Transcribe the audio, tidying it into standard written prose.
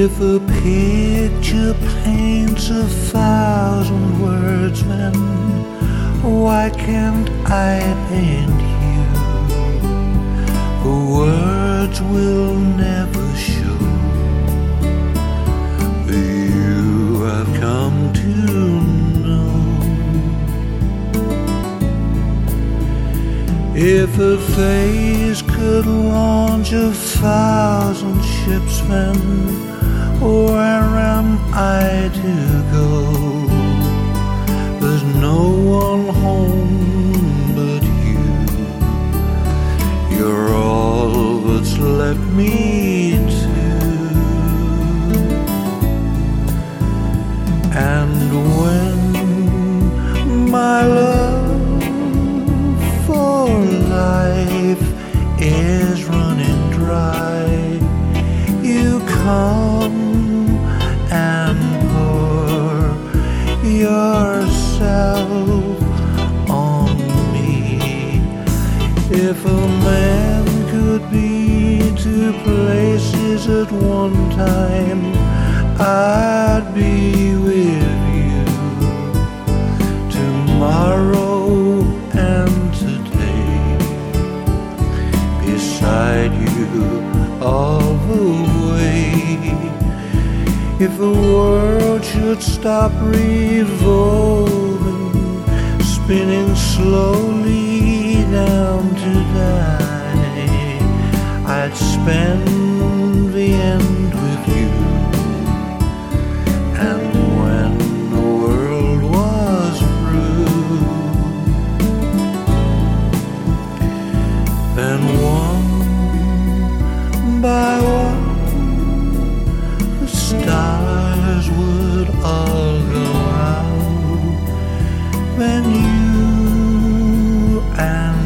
If a picture paints 1,000 words, then why can't I paint you? The words will never show the you I've come to know. If a face could launch 1,000 ships, then where am I to go? There's no one home but you. You're all that's left me to. And when my love for life is running dry, you come and pour yourself on me. If a man could be 2 places at one time, I'd be with you tomorrow and today, beside you all the way. If the world should stop revolving, spinning slowly down to die, I'd spend the end with you. And when the world was through, then one by one the stars would all go out, then you and